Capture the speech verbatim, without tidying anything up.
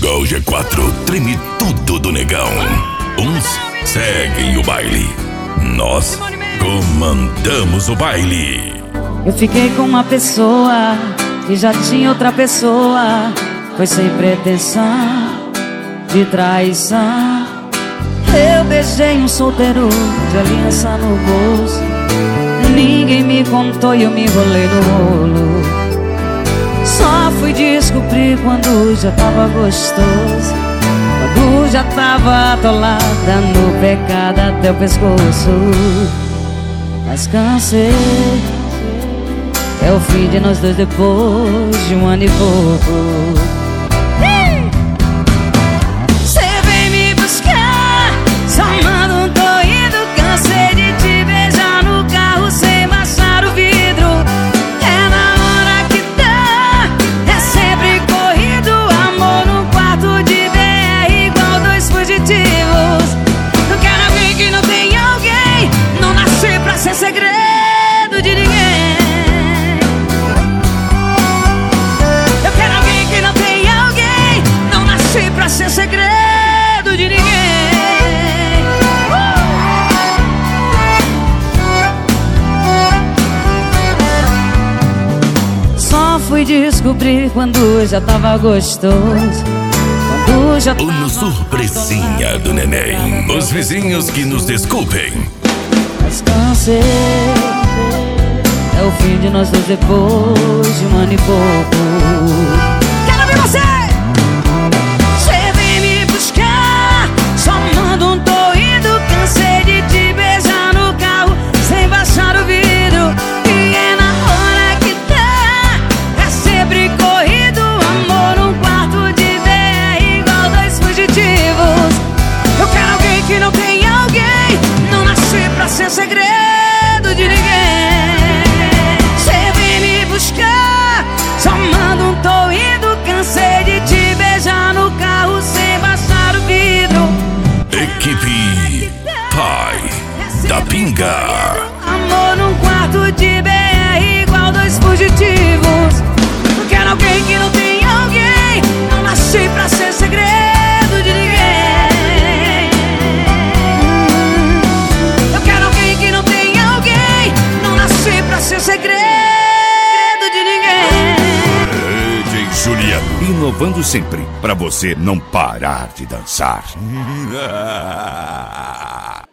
Gol G quatro treme tudo do negão. Uns seguem o baile, nós comandamos o baile. Eu fiquei com uma pessoa que já tinha outra pessoa. Foi sem pretensão de traição. Eu beijei um solteiro de aliança no bolso. Ninguém me contou e eu me enrolei no rolo. Só fui descobrir quando já tava gostoso, quando já tava atolada no pecado até o pescoço. Mas cansei, é o fim de nós dois depois de um ano e pouco. Segredo de ninguém. Eu quero alguém que não tem alguém. Não nasci pra ser segredo de ninguém. uh! Só fui descobrir quando já tava gostoso, quando já tava... Uma surpresinha do neném. Os vizinhos que nos desculpem. Cansei, é o fim de nós dois depois de um ano e pouco. Quero ver você! Você vem me buscar, só manda um tô indo. Cansei de te beijar no carro sem baixar o vidro. E é na hora que tá, é sempre corrido. Amor num quarto de B R igual dois fugitivos. Eu quero alguém que não tem alguém. Não nasci pra ser segredo de ninguém. Você vem me buscar, só manda um tô indo. Cansei de te beijar no carro sem baixar o vidro. Equipe Pai da Pinga. Amor num quarto de B R igual dois fugitivos. Eu quero alguém que não tem alguém. Não nasci pra ser segredo de ninguém. Ser segredo de ninguém. D J Juliano, inovando sempre pra você não parar de dançar.